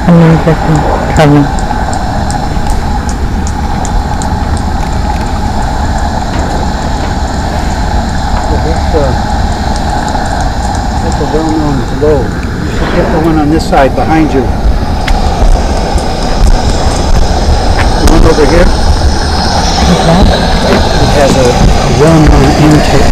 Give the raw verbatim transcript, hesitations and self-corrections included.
and then get them traveling. That's, uh, that's a well-known globe. You should get the one on this side behind you. The one over here? What's that? It has a, a well-known intake.